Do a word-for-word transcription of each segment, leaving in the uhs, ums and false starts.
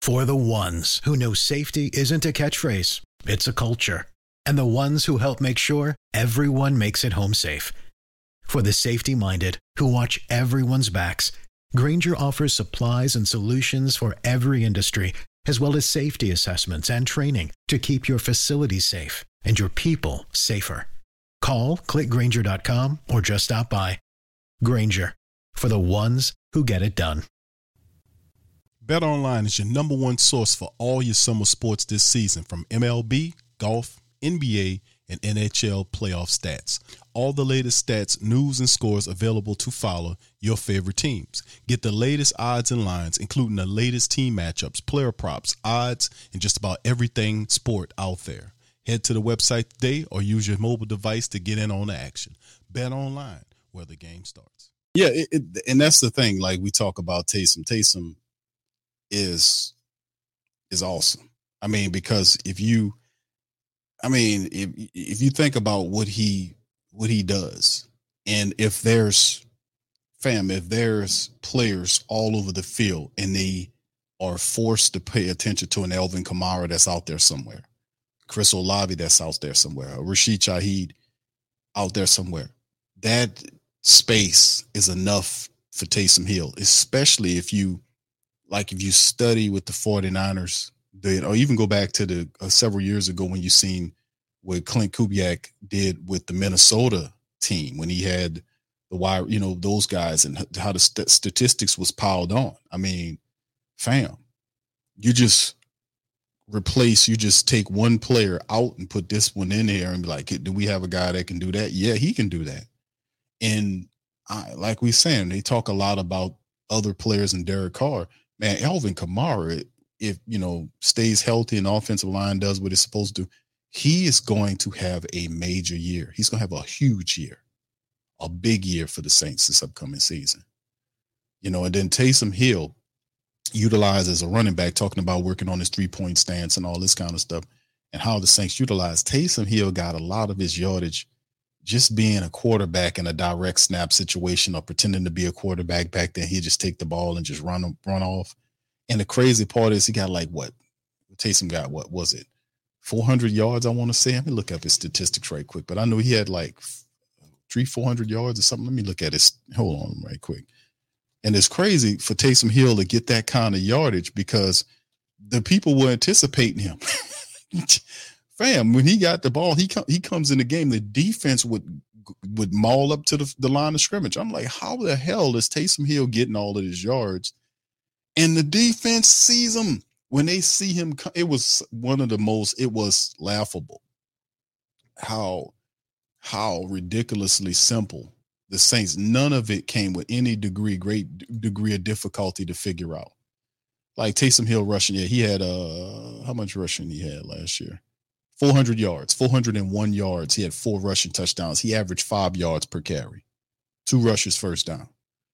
For the ones who know safety isn't a catchphrase, it's a culture. And the ones who help make sure everyone makes it home safe. For the safety-minded who watch everyone's backs, Grainger offers supplies and solutions for every industry, as well as safety assessments and training to keep your facilities safe and your people safer. Call, click Grainger dot com, or just stop by. Grainger, for the ones who get it done. BetOnline is your number one source for all your summer sports this season, from M L B, golf, N B A, and N H L playoff stats. All the latest stats, news, and scores available to follow your favorite teams. Get the latest odds and lines, including the latest team matchups, player props, odds, and just about everything sport out there. Head to the website today or use your mobile device to get in on the action. BetOnline, where the game starts. Yeah, it, it, and that's the thing. Like we talk about Taysom. Taysom is is awesome. I mean, because if you, I mean, if if you think about what he what he does, and if there's fam, if there's players all over the field and they are forced to pay attention to an Alvin Kamara that's out there somewhere, Chris Olave that's out there somewhere, or Rashid Shaheed out there somewhere, that space is enough for Taysom Hill, especially if you, like if you study with the 49ers, did, or even go back to the uh, several years ago when you seen what Clint Kubiak did with the Minnesota team when he had the wire, you know, those guys, and how the st- statistics was piled on. I mean, fam, you just replace, you just take one player out and put this one in there and be like, do we have a guy that can do that? Yeah, he can do that. And I, like we saying, they talk a lot about other players and Derek Carr. Man, Alvin Kamara, if, you know, stays healthy and the offensive line does what it's supposed to do, he is going to have a major year. He's going to have a huge year, a big year for the Saints this upcoming season. You know, and then Taysom Hill, utilized as a running back, talking about working on his three-point stance and all this kind of stuff, and how the Saints utilize Taysom Hill got a lot of his yardage just being a quarterback in a direct snap situation or pretending to be a quarterback. Back then, he'd just take the ball and just run run off. And the crazy part is he got like what? Taysom got what was it? four hundred yards, I want to say. Let me look up his statistics right quick. But I know he had like three, four hundred yards or something. Let me look at his. Hold on right quick. And it's crazy for Taysom Hill to get that kind of yardage because the people were anticipating him. Fam, when he got the ball, he com- he comes in the game, the defense would would maul up to the, the line of scrimmage. I'm like, how the hell is Taysom Hill getting all of his yards? And the defense sees him. When they see him, it was one of the most, it was laughable how, how ridiculously simple the Saints, none of it came with any degree, great degree of difficulty to figure out. Like Taysom Hill rushing, yeah, he had, uh, how much rushing he had last year? four hundred yards, four hundred one yards. He had four rushing touchdowns. He averaged five yards per carry, two rushes first down.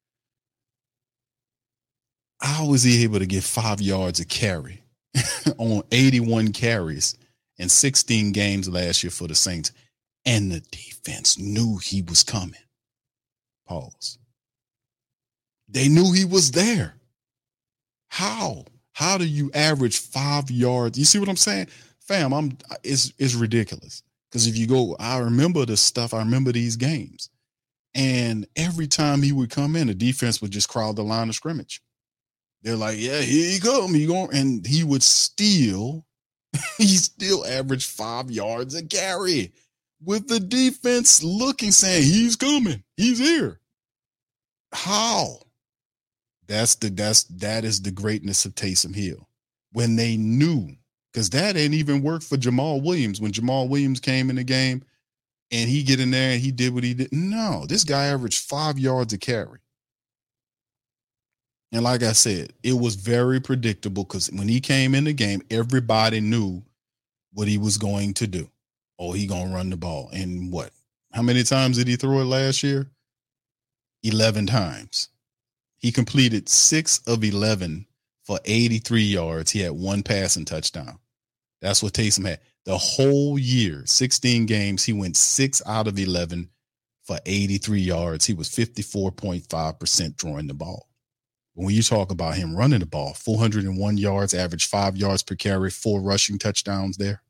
How was he able to get five yards a carry on eighty-one carries in sixteen games last year for the Saints? And the defense knew he was coming. Pause. They knew he was there. How? How do you average five yards? You see what I'm saying? Fam, I'm it's it's ridiculous. Because if you go, I remember the stuff, I remember these games. And every time he would come in, the defense would just crowd the line of scrimmage. They're like, yeah, here he come. He going, and he would still, he still averaged five yards a carry with the defense looking, saying, he's coming. He's here. How? That's the that's that is the greatness of Taysom Hill. When they knew, because that ain't even worked for Jamal Williams. When Jamal Williams came in the game and he get in there and he did what he did. No, this guy averaged five yards a carry. And like I said, it was very predictable because when he came in the game, everybody knew what he was going to do. Oh, he gonna run the ball. And what? How many times did he throw it last year? eleven times. He completed six of eleven for eighty-three yards. He had one passing touchdown. That's what Taysom had. The whole year, sixteen games, he went six out of eleven for eighty-three yards. He was fifty-four point five percent throwing the ball. But when you talk about him running the ball, four hundred one yards, average five yards per carry, four rushing touchdowns there.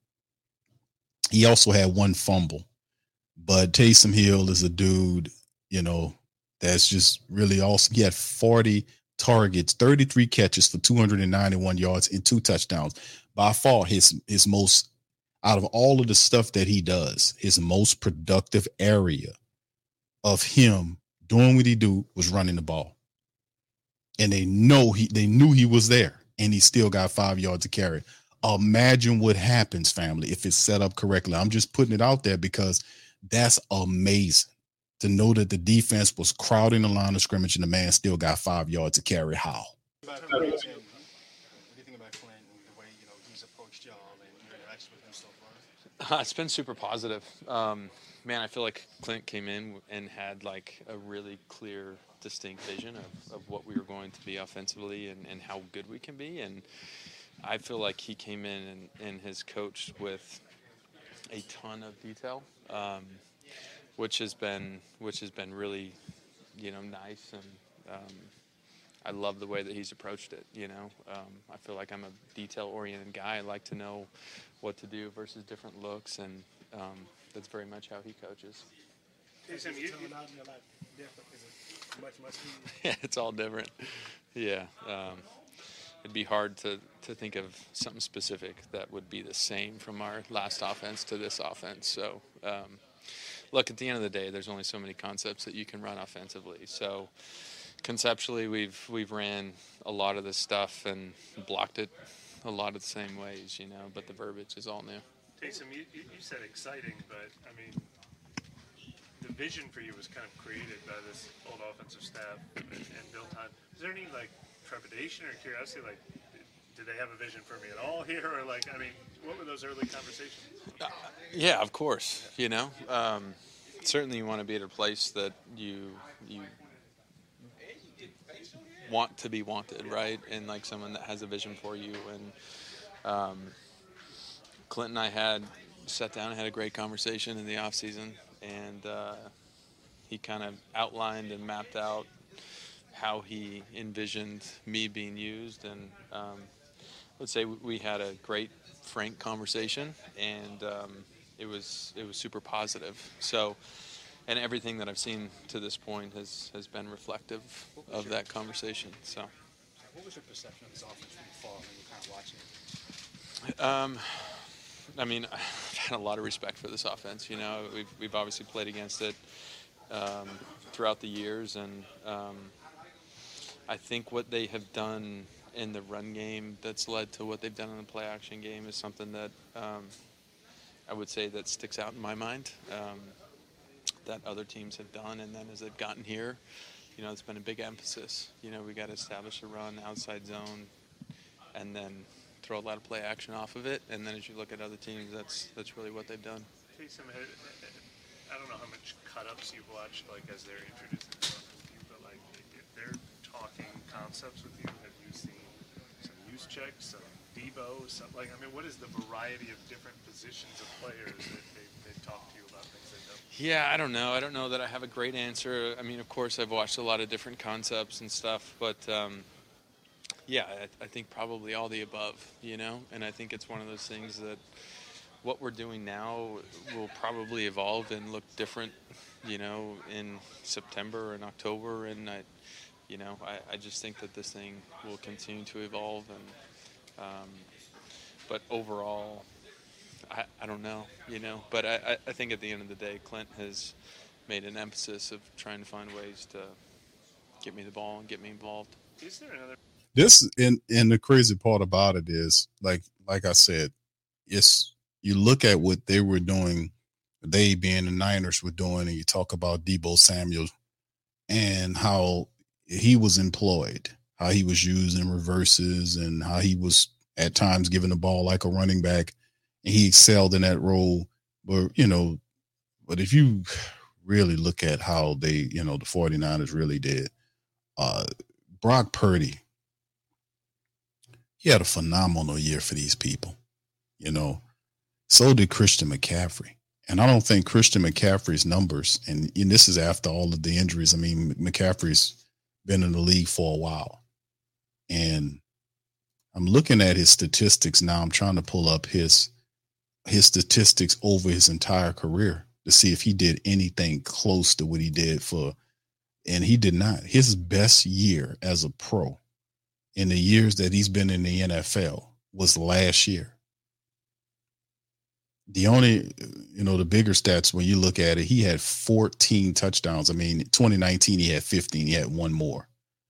He also had one fumble. But Taysom Hill is a dude, you know, that's just really awesome. He had forty targets, thirty-three catches for two hundred ninety-one yards and two touchdowns. By far, his his most, out of all of the stuff that he does, his most productive area of him doing what he do was running the ball. And they know he they knew he was there, and he still got five yards to carry. Imagine what happens, family, if it's set up correctly. I'm just putting it out there because that's amazing to know that the defense was crowding the line of scrimmage and the man still got five yards to carry. How? What do you think about Clint and the way, you know, he's approached y'all and your interaction with him so far? Uh, it's been super positive. Um, man, I feel like Clint came in and had like a really clear, distinct vision of, of what we were going to be offensively and, and how good we can be. And I feel like he came in and, and has coached with a ton of detail, um, which has been which has been really, you know, nice. And um, I love the way that he's approached it. You know, um, I feel like I'm a detail-oriented guy. I like to know what to do versus different looks, and um, that's very much how he coaches. Taysom, you, you, out in your life different? Is it much, much easier? Yeah, it's all different. Yeah. Um, It'd be hard to, to think of something specific that would be the same from our last offense to this offense. So, um, look, at the end of the day, there's only so many concepts that you can run offensively. So, conceptually, we've we've ran a lot of this stuff and blocked it a lot of the same ways, you know. But the verbiage is all new. Taysom, you, you said exciting, but I mean, the vision for you was kind of created by this old offensive staff and, and built on. Is there any like trepidation or curiosity, like, did they have a vision for me at all here, or like, I mean, what were those early conversations? Uh, yeah, of course. You know, um, certainly you want to be at a place that you you want to be wanted, right? And like someone that has a vision for you. And um, Clint and I had sat down and had a great conversation in the off season, and uh, he kind of outlined and mapped out how he envisioned me being used, and um, I would say we had a great, frank conversation, and um, it was it was super positive. So, and everything that I've seen to this point has, has been reflective of that conversation. So, what was your perception of this offense from afar when you were kind of watching it? Um, I mean, I've had a lot of respect for this offense. You know, we've we've obviously played against it um, throughout the years, and um, I think what they have done in the run game that's led to what they've done in the play action game is something that um, I would say that sticks out in my mind um, that other teams have done. And then as they've gotten here, you know, it's been a big emphasis. You know, we got to establish a run outside zone and then throw a lot of play action off of it. And then as you look at other teams, that's that's really what they've done. Taysom, I don't know how much cut-ups you've watched, like, as they're introducing stuff with you, but, like, if they're talking concepts with you, have you seen some use checks, some Debo, some, like, I mean, what is the variety of different positions of players that they've, they've talked to you about things they've done? Yeah, I don't know. I don't know that I have a great answer. I mean, of course, I've watched a lot of different concepts and stuff, but, um, yeah, I, I think probably all the above, you know, and I think it's one of those things that what we're doing now will probably evolve and look different, you know, in September and October, and I, you know, I, I just think that this thing will continue to evolve, and um, but overall, I, I don't know, you know, but I, I think at the end of the day, Clint has made an emphasis of trying to find ways to get me the ball and get me involved. Is there another? This and and the crazy part about it is, like like I said, it's you look at what they were doing, they being the Niners were doing, and you talk about Deebo Samuel and how he was employed, how he was used in reverses, and how he was at times given the ball like a running back, and he excelled in that role. But, you know, but if you really look at how they, you know, the 49ers really did, uh, Brock Purdy, he had a phenomenal year for these people, you know. So did Christian McCaffrey. And I don't think Christian McCaffrey's numbers, and, and this is after all of the injuries. I mean, McCaffrey's been in the league for a while. And I'm looking at his statistics now. I'm trying to pull up his his statistics over his entire career to see if he did anything close to what he did for, and he did not. His best year as a pro in the years that he's been in the N F L was last year. The only, you know, the bigger stats when you look at it, he had fourteen touchdowns. I mean, twenty nineteen, he had fifteen. He had one more.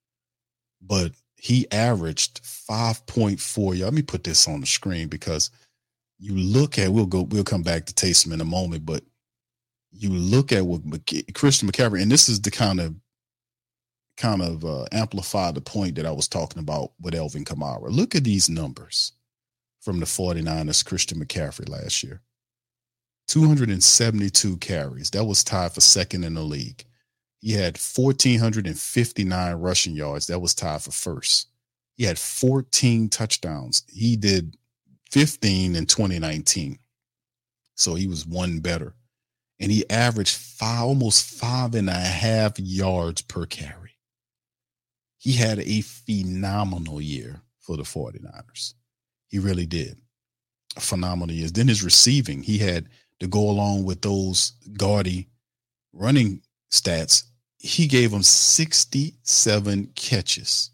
But he averaged five point four. Let me put this on the screen because you look at, we'll go, we'll come back to Taysom in a moment, but you look at what McC- Christian McCaffrey, and this is the kind of, kind of uh, amplify the point that I was talking about with Alvin Kamara. Look at these numbers from the 49ers, Christian McCaffrey last year. two hundred seventy-two carries. That was tied for second in the league. He had one thousand four hundred fifty-nine rushing yards. That was tied for first. He had fourteen touchdowns. He did fifteen in twenty nineteen. So he was one better. And he averaged five, almost five and a half yards per carry. He had a phenomenal year for the 49ers. He really did. A phenomenal year. Then his receiving, he had to go along with those gaudy running stats. He gave them sixty-seven catches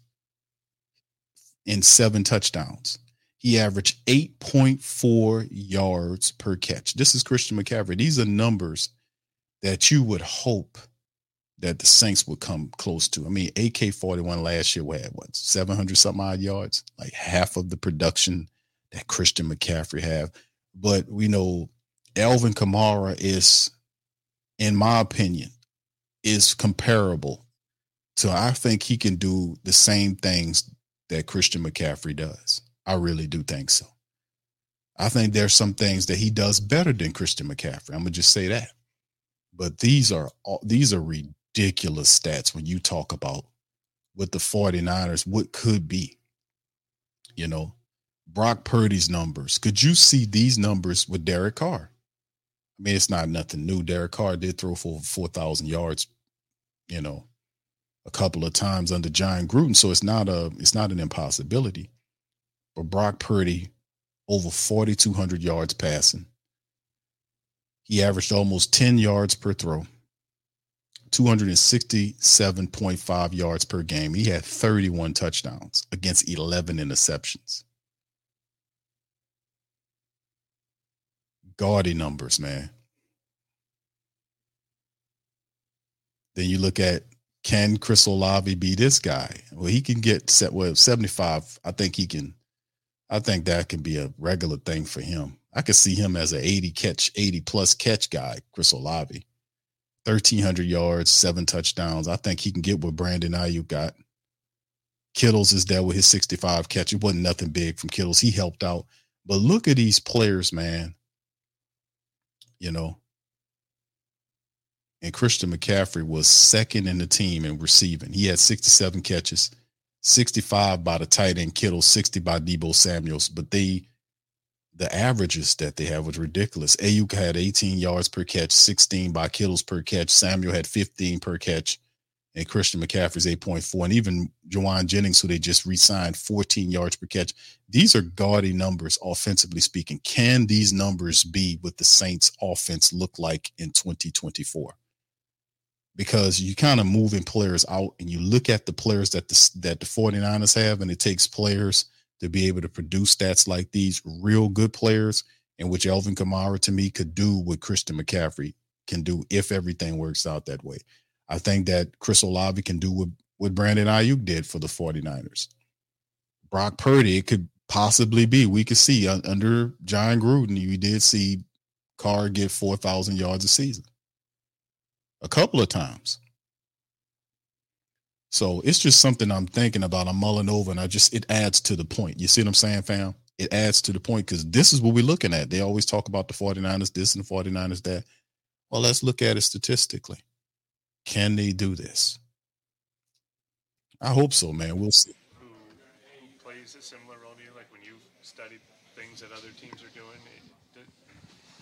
and seven touchdowns. He averaged eight point four yards per catch. This is Christian McCaffrey. These are numbers that you would hope that the Saints would come close to. I mean, A K forty-one last year had what, seven hundred some odd yards, like half of the production that Christian McCaffrey have. But we know Alvin Kamara is, in my opinion, is comparable to, I think he can do the same things that Christian McCaffrey does. I really do think so. I think there's some things that he does better than Christian McCaffrey. I'm going to just say that. But these are these are ridiculous stats when you talk about with the 49ers, what could be. You know, Brock Purdy's numbers. Could you see these numbers with Derek Carr? I mean, it's not nothing new. Derek Carr did throw for four thousand yards, you know, a couple of times under John Gruden. So it's not a, it's not an impossibility. But Brock Purdy, over forty-two hundred yards passing. He averaged almost ten yards per throw, two hundred sixty-seven point five yards per game. He had thirty-one touchdowns against eleven interceptions. Gaudy numbers, man. Then you look at, can Chris Olave be this guy? Well, he can get set well seventy-five. I think he can. I think that can be a regular thing for him. I could see him as an eighty catch, eighty plus catch guy, Chris Olave. thirteen hundred yards, seven touchdowns. I think he can get what Brandon Ayuk got. Kittles is there with his sixty-five catch. It wasn't nothing big from Kittles. He helped out. But look at these players, man. You know, and Christian McCaffrey was second in the team in receiving. He had sixty-seven catches, sixty-five by the tight end Kittle, sixty by Deebo Samuels. But they, the averages that they have was ridiculous. Ayuk had eighteen yards per catch, sixteen by Kittles per catch. Samuel had fifteen per catch, and Christian McCaffrey's eight point four. And even Juwan Jennings, who they just re-signed, fourteen yards per catch. These are gaudy numbers, offensively speaking. Can these numbers be what the Saints offense look like in twenty twenty-four? Because you kind of moving players out and you look at the players that the, that the 49ers have, and it takes players to be able to produce stats like these, real good players, and which Alvin Kamara to me could do what Christian McCaffrey can do if everything works out that way. I think that Chris Olave can do what, what Brandon Ayuk did for the 49ers. Brock Purdy, it could possibly be. We could see uh, under John Gruden, you did see Carr get four thousand yards a season. A couple of times. So it's just something I'm thinking about. I'm mulling over, and I just, it adds to the point. You see what I'm saying, fam? It adds to the point because this is what we're looking at. They always talk about the 49ers this and the 49ers that. Well, let's look at it statistically. Can they do this? I hope so, man. We'll see. Who, who plays a similar role to you? Like when you studied things that other teams are doing, it,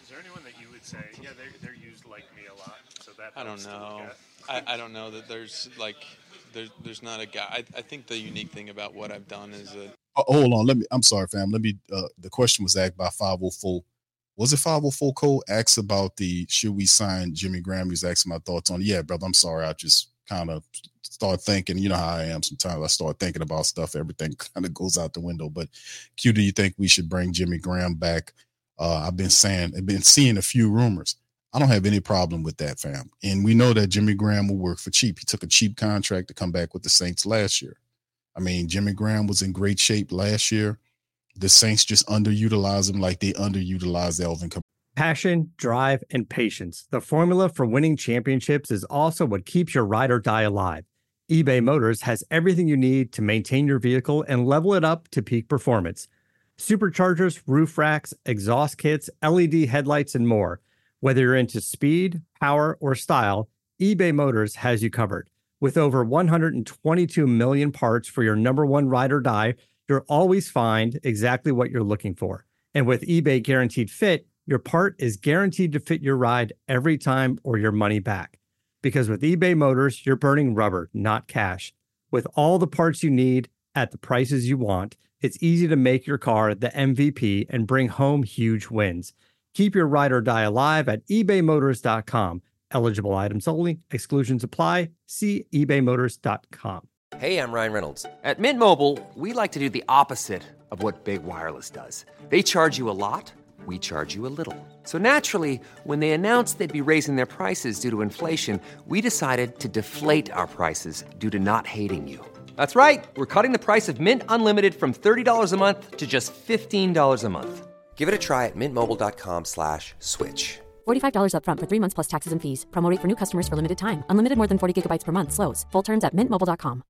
Is there anyone that you would say, yeah, they're, they're used like me a lot, so that I don't helps to look know. at? I, I don't know that there's like there's there's not a guy. I, I think the unique thing about what I've done is that. Oh, hold on, let me. I'm sorry, fam. Let me. Uh, the question was asked by five oh four. Was it five oh four Cole asked about the should we sign Jimmy Graham? He was asking my thoughts on. Yeah, brother. I'm sorry. I just kind of start thinking. You know how I am. Sometimes I start thinking about stuff. Everything kind of goes out the window. But Q, do you think we should bring Jimmy Graham back? Uh, I've been saying. I've been seeing a few rumors. I don't have any problem with that, fam. And we know that Jimmy Graham will work for cheap. He took a cheap contract to come back with the Saints last year. I mean, Jimmy Graham was in great shape last year. The Saints just underutilize him like they underutilized Alvin Kamara. Passion, drive, and patience. The formula for winning championships is also what keeps your ride or die alive. eBay Motors has everything you need to maintain your vehicle and level it up to peak performance. Superchargers, roof racks, exhaust kits, L E D headlights, and more. Whether you're into speed, power, or style, eBay Motors has you covered. With over one hundred twenty-two million parts for your number one ride or die, you'll always find exactly what you're looking for. And with eBay Guaranteed Fit, your part is guaranteed to fit your ride every time or your money back. Because with eBay Motors, you're burning rubber, not cash. With all the parts you need at the prices you want, it's easy to make your car the M V P and bring home huge wins. Keep your ride or die alive at ebay motors dot com. Eligible items only. Exclusions apply. See ebay motors dot com. Hey, I'm Ryan Reynolds. At Mint Mobile, we like to do the opposite of what Big Wireless does. They charge you a lot. We charge you a little. So naturally, when they announced they'd be raising their prices due to inflation, we decided to deflate our prices due to not hating you. That's right. We're cutting the price of Mint Unlimited from thirty dollars a month to just fifteen dollars a month. Give it a try at mintmobile.com slash switch. forty-five dollars up front for three months plus taxes and fees. Promo rate for new customers for limited time. Unlimited more than forty gigabytes per month. Slows full terms at mint mobile dot com.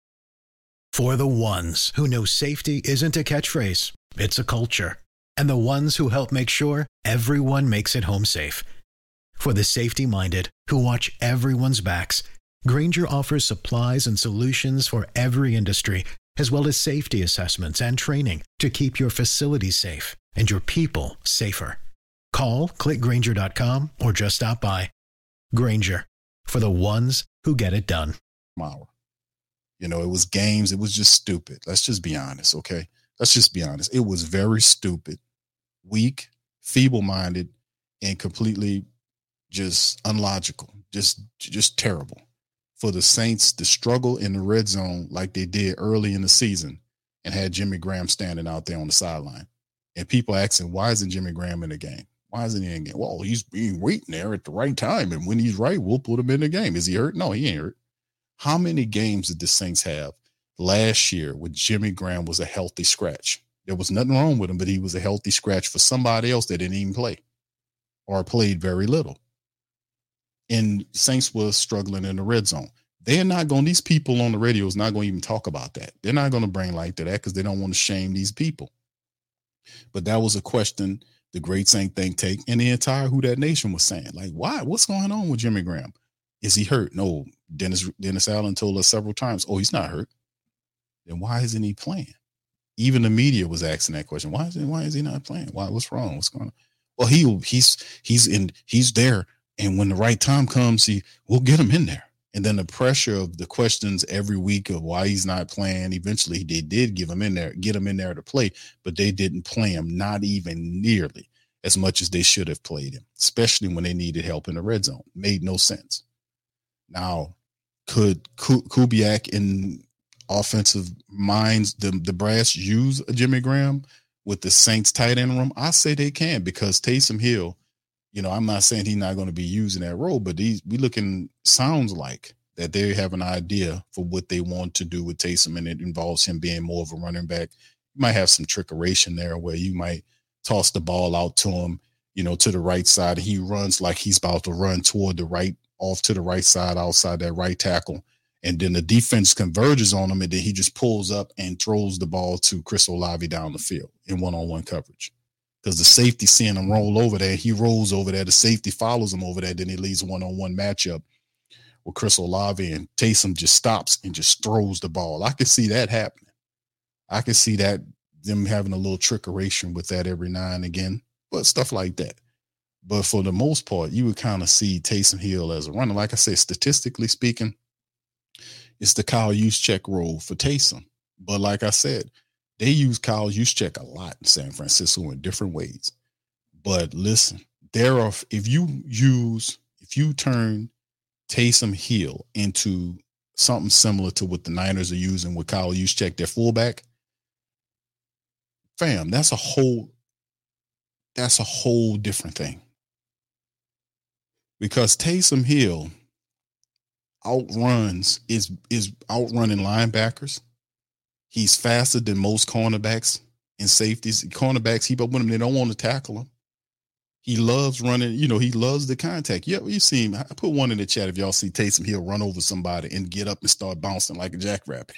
For the ones who know safety isn't a catchphrase, it's a culture. And the ones who help make sure everyone makes it home safe. For the safety-minded who watch everyone's backs, Grainger offers supplies and solutions for every industry, as well as safety assessments and training to keep your facilities safe and your people safer. Call, click Grainger dot com, or just stop by. Grainger, for the ones who get it done. You know, it was games. It was just stupid. Let's just be honest, okay? Let's just be honest. It was very stupid, weak, feeble-minded, and completely just unlogical, just, just terrible. For the Saints to struggle in the red zone like they did early in the season and had Jimmy Graham standing out there on the sideline. And people asking, why isn't Jimmy Graham in the game? Why isn't he in the game? Well, he's being waiting there at the right time. And when he's right, we'll put him in the game. Is he hurt? No, he ain't hurt. How many games did the Saints have last year when Jimmy Graham was a healthy scratch? There was nothing wrong with him, but he was a healthy scratch for somebody else that didn't even play or played very little. And Saints was struggling in the red zone. They're not going, these people on the radio is not going to even talk about that. They're not going to bring light to that because they don't want to shame these people. But that was a question the Great Saint Think Tank and the entire Who Dat Nation was saying. Like, why? What's going on with Jimmy Graham? Is he hurt? No. Dennis Dennis Allen told us several times, oh, he's not hurt. Then why isn't he playing? Even the media was asking that question. Why is he, why is he not playing? Why? What's wrong? What's going on? Well, he he's he's in he's there. And when the right time comes, he we'll get him in there. And then the pressure of the questions every week of why he's not playing. Eventually, they did give him in there, get him in there to play, but they didn't play him, not even nearly as much as they should have played him, especially when they needed help in the red zone. Made no sense. Now, could Kubiak in offensive minds, the, the brass use a Jimmy Graham with the Saints tight end room? I say they can, because Taysom Hill, you know, I'm not saying he's not going to be using that role, but these we looking sounds like that they have an idea for what they want to do with Taysom, and it involves him being more of a running back. You might have some trickeration there where you might toss the ball out to him, you know, to the right side. He runs like he's about to run toward the right, off to the right side, outside that right tackle. And then the defense converges on him, and then he just pulls up and throws the ball to Chris Olave down the field in one-on-one coverage. Because the safety seeing him roll over there, he rolls over there. The safety follows him over there. Then he leads one-on-one matchup with Chris Olave, and Taysom just stops and just throws the ball. I can see that happening. I can see that, them having a little trickeration with that every now and again, but stuff like that. But for the most part, you would kind of see Taysom Hill as a runner. Like I said, statistically speaking, it's the Kyle Juszczyk role for Taysom. But like I said, they use Kyle Juszczyk a lot in San Francisco in different ways. But listen, there are if you use if you turn Taysom Hill into something similar to what the Niners are using with Kyle Juszczyk, their fullback, fam, that's a whole that's a whole different thing. Because Taysom Hill outruns is is outrunning linebackers. He's faster than most cornerbacks and safeties. Cornerbacks keep up with him. They don't want to tackle him. He loves running. You know, he loves the contact. Yeah, you see him. I put one in the chat if y'all see Taysom Hill run over somebody and get up and start bouncing like a jackrabbit.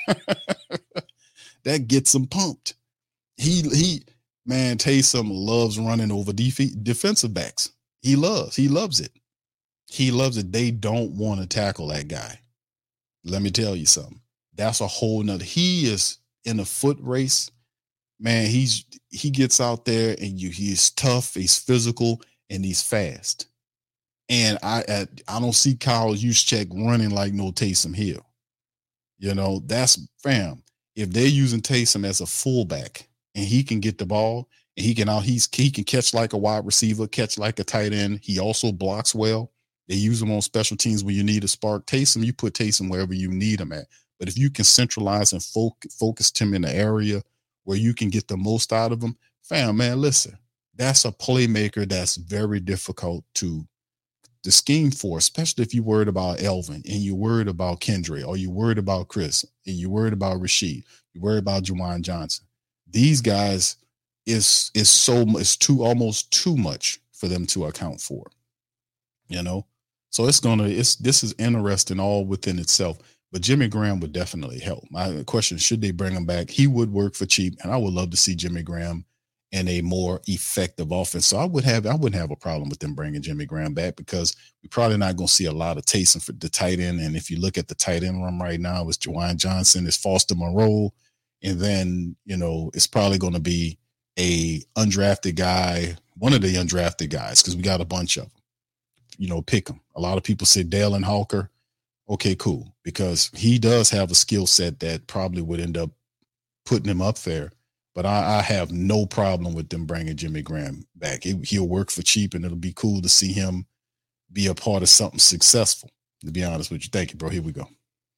That gets him pumped. He he man, Taysom loves running over def- defensive backs. He loves. He loves it. He loves it. They don't want to tackle that guy. Let me tell you something. That's a whole nother. He is in a foot race. Man, he's he gets out there and you he's tough, he's physical, and he's fast. And I I, I don't see Kyle Juszczyk running like no Taysom Hill. You know, that's fam. If they're using Taysom as a fullback and he can get the ball and he can out he's he can catch like a wide receiver, catch like a tight end. He also blocks well. They use him on special teams when you need a spark. Taysom, you put Taysom wherever you need him at. But if you can centralize and fo- focus him in the area where you can get the most out of him, fam, man, listen, that's a playmaker that's very difficult to, to scheme for, especially if you're worried about Elvin and you're worried about Kendra or you're worried about Chris and you're worried about Rashid, you're worried about Juwan Johnson. These guys is is so it's too almost too much for them to account for, you know. So it's gonna it's this is interesting all within itself. But Jimmy Graham would definitely help. My question, should they bring him back? He would work for cheap, and I would love to see Jimmy Graham in a more effective offense. So I would have I wouldn't have a problem with them bringing Jimmy Graham back because we're probably not going to see a lot of Taysom for the tight end. And if you look at the tight end room right now, it's Juwan Johnson, it's Foster Moreau, and then, you know, it's probably going to be a undrafted guy, one of the undrafted guys, because we got a bunch of them. You know, pick them. A lot of people say Dalen Hawker. Okay, cool. Because he does have a skill set that probably would end up putting him up there. But I, I have no problem with them bringing Jimmy Graham back. He, he'll work for cheap, and it'll be cool to see him be a part of something successful, to be honest with you. Thank you, bro. Here we go.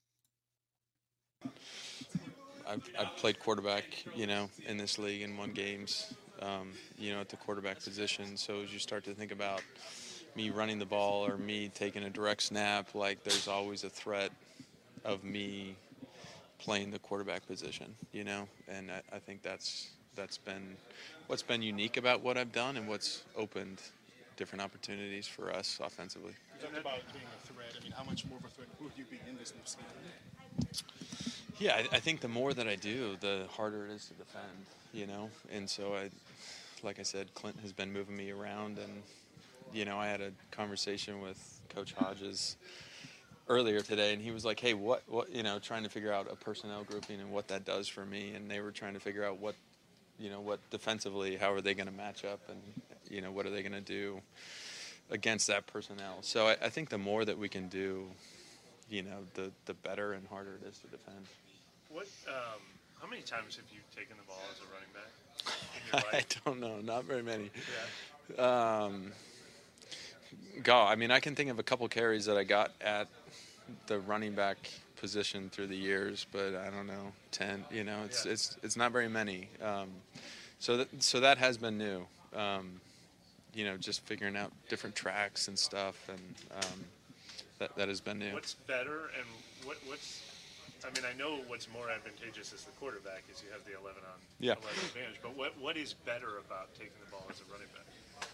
I've, I've played quarterback, you know, in this league and won games, um, you know, at the quarterback position. So as you start to think about me running the ball or me taking a direct snap, like there's always a threat of me playing the quarterback position, you know, and I, I think that's that's been what's been unique about what I've done and what's opened different opportunities for us offensively. You talked about being a threat. I mean, how much more of a threat would you be in this new season? Yeah, I, I think the more that I do, the harder it is to defend, you know, and so I, like I said, Clint has been moving me around, and you know, I had a conversation with Coach Hodges earlier today, and he was like, hey, what, what, you know, trying to figure out a personnel grouping and what that does for me. And they were trying to figure out what, you know, what defensively, how are they going to match up, and, you know, what are they going to do against that personnel. So I, I think the more that we can do, you know, the, the better and harder it is to defend. What, um, how many times have you taken the ball as a running back in your life? I don't know. Not very many. Yeah. Um, Go. I mean, I can think of a couple carries that I got at the running back position through the years, but I don't know, ten. You know, it's yeah. it's it's not very many. Um, so that so that has been new. Um, you know, just figuring out different tracks and stuff, and um, that that has been new. What's better, and what what's I mean, I know what's more advantageous as the quarterback is you have the eleven on yeah. eleven advantage. But what what is better about taking the ball as a running back?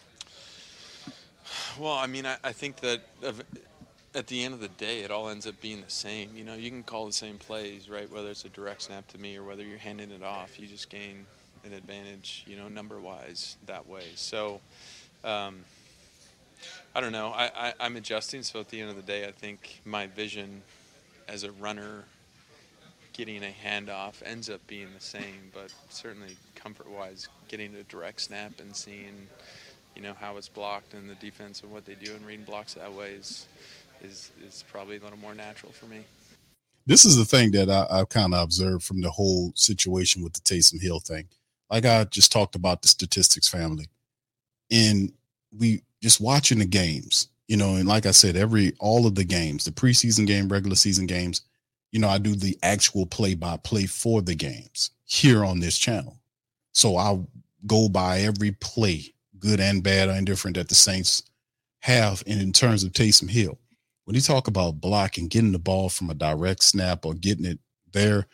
Well, I mean, I, I think that at the end of the day, it all ends up being the same. You know, you can call the same plays, right? Whether it's a direct snap to me or whether you're handing it off, you just gain an advantage, you know, number-wise that way. So, um, I don't know. I, I, I'm adjusting. So at the end of the day, I think my vision as a runner getting a handoff ends up being the same, but certainly comfort-wise, getting a direct snap and seeing you know, how it's blocked and the defense and what they do and reading blocks that way is is is probably a little more natural for me. This is the thing that I, I've kind of observed from the whole situation with the Taysom Hill thing. Like I just talked about the statistics family, and we just watching the games, you know, and like I said, every, all of the games, the preseason game, regular season games, you know, I do the actual play by play for the games here on this channel. So I go by every play, good and bad or indifferent, that the Saints have. And in terms of Taysom Hill, when you talk about blocking, getting the ball from a direct snap or getting it there,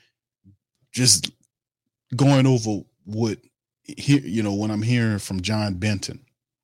just going over what, you know, when I'm hearing from John Benton,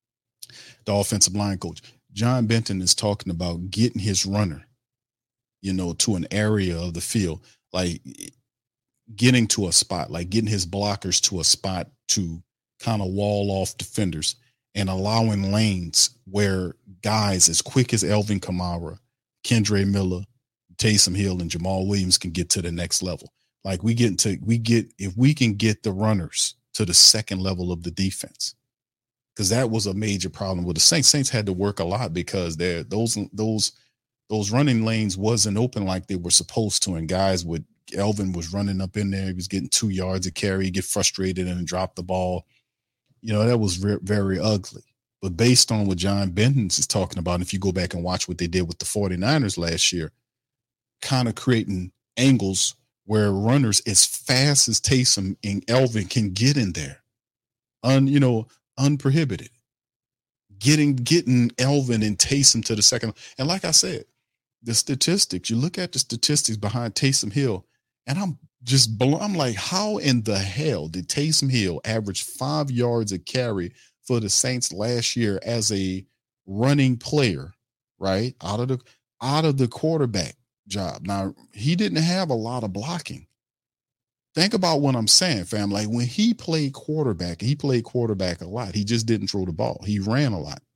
the offensive line coach, John Benton is talking about getting his runner, you know, to an area of the field, like getting to a spot, like getting his blockers to a spot to kind of wall off defenders and allowing lanes where guys as quick as Alvin Kamara, Kendre Miller, Taysom Hill, and Jamal Williams can get to the next level. Like we get to, we get, if we can get the runners to the second level of the defense, because that was a major problem with the Saints. Saints had to work a lot because they're, those, those, those running lanes wasn't open like they were supposed to. And guys would, Elvin was running up in there. He was getting two yards of carry, get frustrated and drop the ball. You know, that was very, very ugly. But based on what John Benton is talking about, if you go back and watch what they did with the 49ers last year, kind of creating angles where runners as fast as Taysom and Elvin can get in there, un, you know, unprohibited, getting, getting Elvin and Taysom to the second. And like I said, the statistics, you look at the statistics behind Taysom Hill, and I'm just, I'm like, how in the hell did Taysom Hill average five yards a carry for the Saints last year as a running player, right? Out of the, out of the quarterback job. Now, he didn't have a lot of blocking. Think about what I'm saying, fam. Like when he played quarterback, he played quarterback a lot. He just didn't throw the ball. He ran a lot.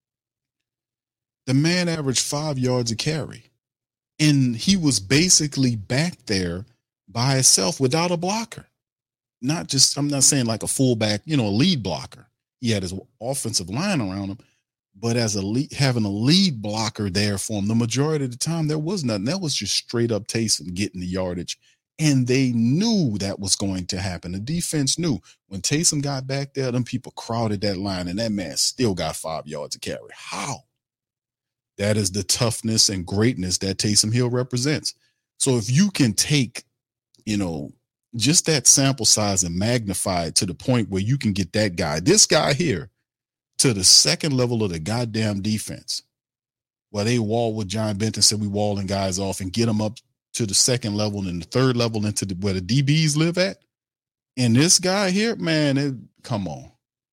The man averaged five yards a carry, and he was basically back there by himself without a blocker. Not just, I'm not saying like a fullback, you know, a lead blocker. He had his offensive line around him, but as a lead, having a lead blocker there for him, the majority of the time there was nothing. That was just straight up Taysom getting the yardage, and they knew that was going to happen. The defense knew when Taysom got back there, them people crowded that line, and that man still got five yards to carry. How? That is the toughness and greatness that Taysom Hill represents. So if you can take, you know, just that sample size and magnify it to the point where you can get that guy, this guy here, to the second level of the goddamn defense, where they wall with John Benton said we walling guys off, and get them up to the second level and the third level into the, where the D Bs live at. And this guy here, man, it, come on.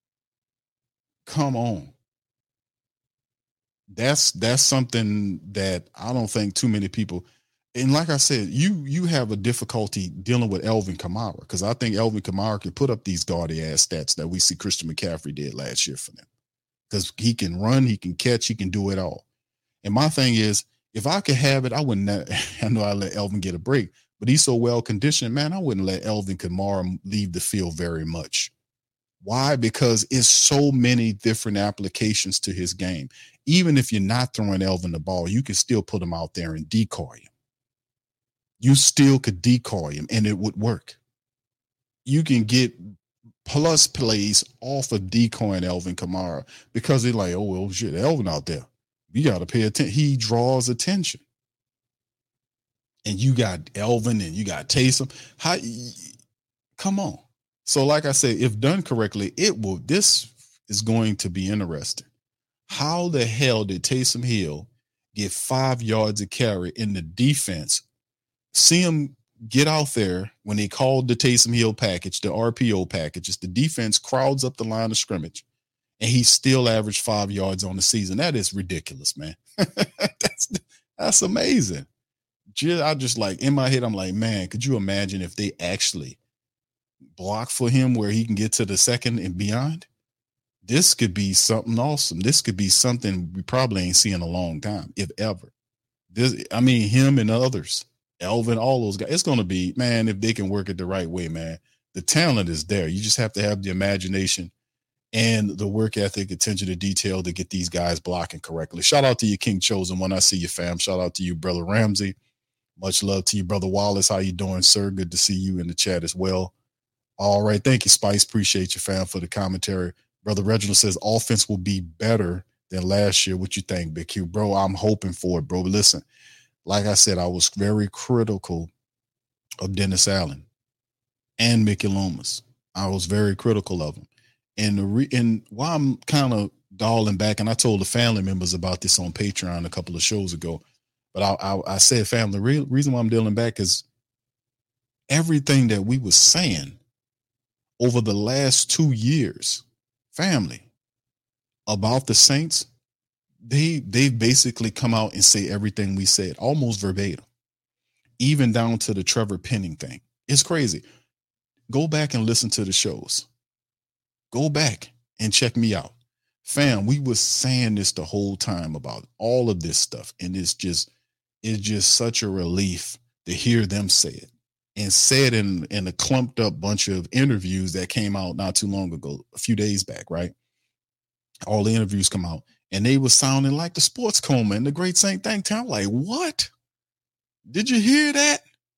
Come on. That's that's something that I don't think too many people. And like I said, you you have a difficulty dealing with Alvin Kamara, because I think Alvin Kamara can put up these gaudy ass stats that we see Christian McCaffrey did last year for them, because he can run, he can catch, he can do it all. And my thing is, if I could have it, I wouldn't. I know I let Alvin get a break, but he's so well conditioned, man. I wouldn't let Alvin Kamara leave the field very much. Why? Because it's so many different applications to his game. Even if you're not throwing Elvin the ball, you can still put him out there and decoy him. You still could decoy him and it would work. You can get plus plays off of decoying Alvin Kamara, because they're like, oh, well, shit, Elvin out there. You got to pay attention. He draws attention. And you got Elvin and you got Taysom. How, come on. So like I said, if done correctly, it will, this is going to be interesting. How the hell did Taysom Hill get five yards of carry in the defense? See him get out there when they called the Taysom Hill package, the R P O package. It's the defense crowds up the line of scrimmage, and he still averaged five yards on the season. That is ridiculous, man. that's that's amazing. I just like, in my head, I'm like, man, could you imagine if they actually block for him where he can get to the second and beyond? This could be something awesome. This could be something we probably ain't seen in a long time, if ever. This, I mean, him and others, Elvin, all those guys. It's going to be, man, if they can work it the right way, man. The talent is there. You just have to have the imagination and the work ethic, attention to detail to get these guys blocking correctly. Shout out to you, King Chosen One. I see you, fam. Shout out to you, Brother Ramsey. Much love to you, Brother Wallace. How you doing, sir? Good to see you in the chat as well. All right. Thank you, Spice. Appreciate you, fam, for the commentary. Brother Reginald says offense will be better than last year. What you think, Big Q? Bro, I'm hoping for it, bro. But listen, like I said, I was very critical of Dennis Allen and Mickey Loomis. I was very critical of him. And the re- and while I'm kind of dialing back, and I told the family members about this on Patreon a couple of shows ago, but I, I, I said, fam, the real reason why I'm dealing back is everything that we were saying over the last two years, family, about the Saints, they they've basically come out and say everything we said, almost verbatim, even down to the Trevor Penning thing. It's crazy. Go back and listen to the shows. Go back and check me out. Fam, we were saying this the whole time about all of this stuff, and it's just it's just such a relief to hear them say it, and say it in, in a clumped up bunch of interviews that came out not too long ago, a few days back, right? All the interviews come out, and they were sounding like the Sports Coma and the Great Saint Think Tank. Like, what? Did you hear that?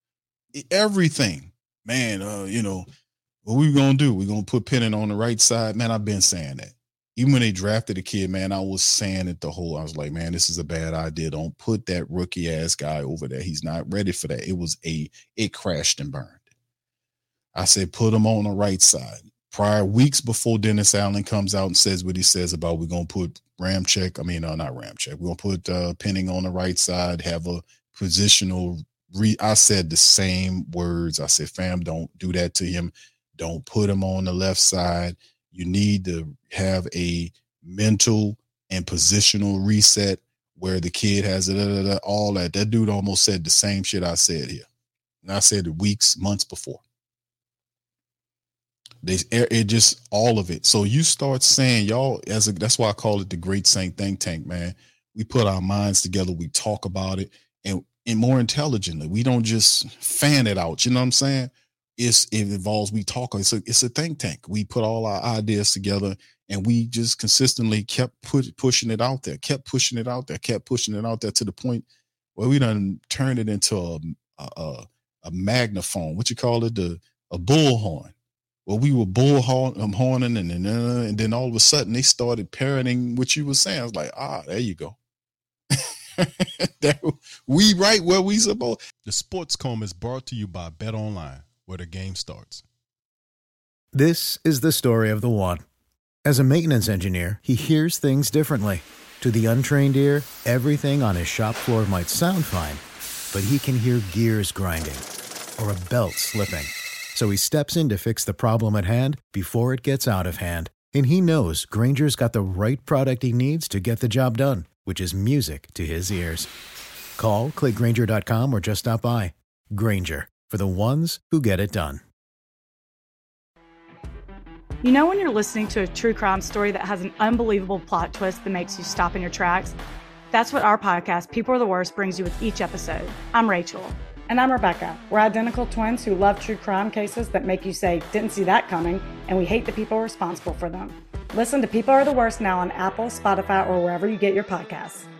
Everything, man. Uh, you know, what we gonna do? We're gonna put Penning on the right side. Man, I've been saying that. Even when they drafted the kid, man, I was saying it the whole, I was like, man, this is a bad idea. Don't put that rookie ass guy over there. He's not ready for that. It was a, it crashed and burned. I said, put him on the right side. Prior weeks before Dennis Allen comes out and says what he says about we're going to put Ramczyk, I mean, uh, not Ramczyk, we're going to put uh, Penning on the right side, have a positional, re- I said the same words. I said, fam, don't do that to him. Don't put him on the left side. You need to have a mental and positional reset where the kid has it, da, da, da, all that. That dude almost said the same shit I said here. And I said it weeks, months before. They, it just, all of it. So you start saying, y'all, as a, that's why I call it the Great Saint Think Tank, man. We put our minds together. We talk about it, and, and more intelligently. We don't just fan it out. You know what I'm saying? It's, it involves, we talk, it's a, it's a think tank. We put all our ideas together, and we just consistently kept put, pushing it out there, kept pushing it out there, kept pushing it out there to the point where we done turned it into a, a, a magnaphone. What you call it? The, a bullhorn. Well, we were bullhorning um, horning, and then, uh, and then all of a sudden they started parroting what you were saying. I was like, ah, there you go. We right where we supposed. The Sports Coma is brought to you by BetOnline, where the game starts. This is the story of the one. As a maintenance engineer, he hears things differently. To the untrained ear, everything on his shop floor might sound fine, but he can hear gears grinding or a belt slipping. So he steps in to fix the problem at hand before it gets out of hand. And he knows Grainger's got the right product he needs to get the job done, which is music to his ears. Call, click Grainger dot com, or just stop by. Grainger, for the ones who get it done. You know when you're listening to a true crime story that has an unbelievable plot twist that makes you stop in your tracks? That's what our podcast, People Are the Worst, brings you with each episode. I'm Rachel. And I'm Rebecca. We're identical twins who love true crime cases that make you say, didn't see that coming, and we hate the people responsible for them. Listen to People Are the Worst now on Apple, Spotify, or wherever you get your podcasts.